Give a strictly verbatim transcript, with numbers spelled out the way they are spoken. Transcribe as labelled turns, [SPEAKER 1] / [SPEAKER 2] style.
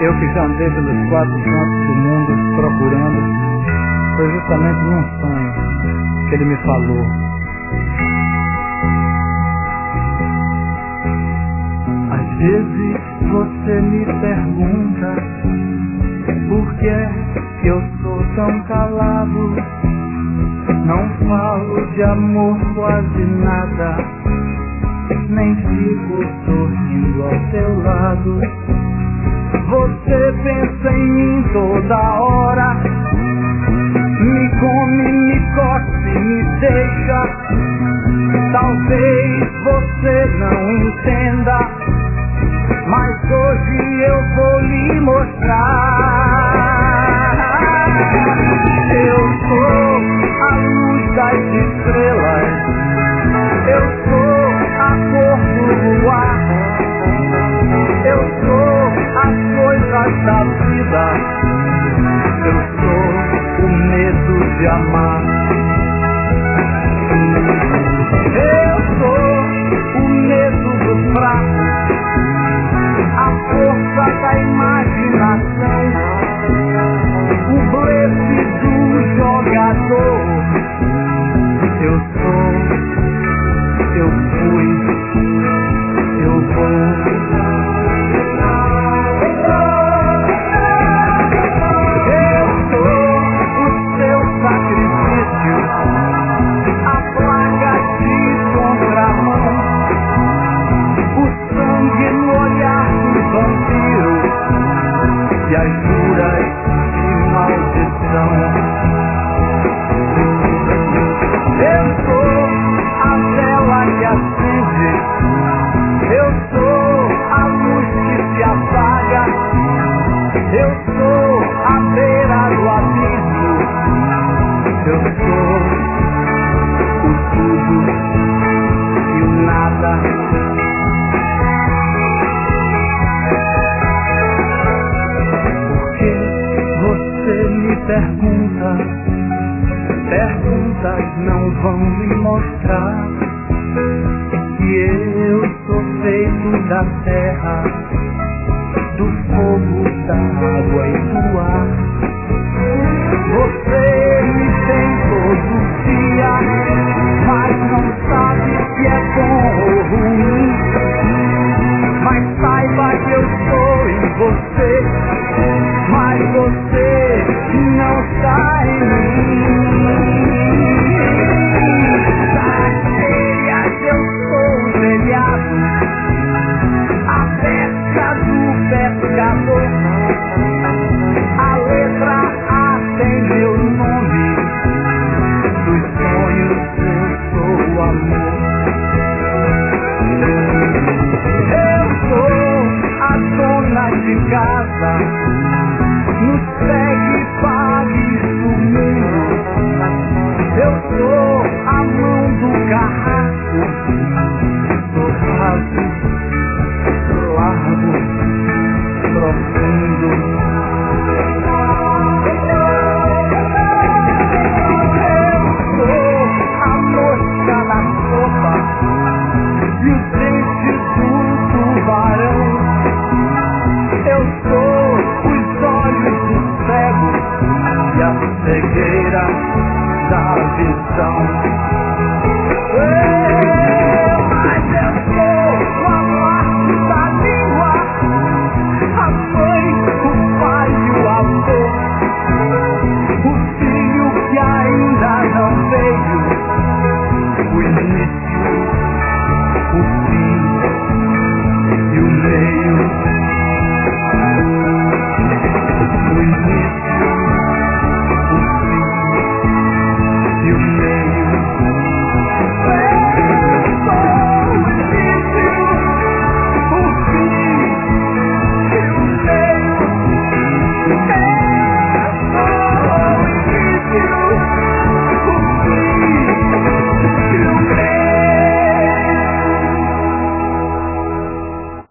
[SPEAKER 1] Eu que já andei pelos quatro cantos do mundo procurando, foi justamente num sonho que ele me falou. Às vezes você me pergunta por que é que eu sou tão calado. Não falo de amor quase nada, nem fico sorrindo ao teu lado. Você pensa em mim toda hora, me come, me cospe, me deixa. Talvez você não entenda, mas hoje eu vou lhe mostrar. Eu sou a luz das estrelas, eu sou a cor do luar, eu sou as coisas da vida, eu sou o medo de amar. Eu sou o medo do fraco, a força da imaginação, o blefe do jogador. Eu sou, eu fui, eu vou. Eu sou o seu sacrifício, a plaga de contramão, o sangue no olhar do vampiro e as juras de maldição. Eu sou a vela que acende, eu sou a luz que se apaga, eu sou a beira do abismo, eu sou o tudo e o nada. Porque você me pergunta, perguntas não vão me mostrar que eu sou feito da terra, do fogo, da água e do ar. Você me tem todo dia, mas não sabe se é bom ou ruim. Mas saiba que eu sou em você, mas você não está em mim. Das telhas eu sou o telhado, a pesca do pescador, a letra A tem meu nome, dos sonhos eu sou o amor. Eu sou a dona de casa, no segue pague do mundo. Eu sou a mão do carrasco, sou raso, largo, profundo. Eu sou a mosca da sopa e o dente do tubarão. Eu sou os olhos do cego e a cegueira da visão.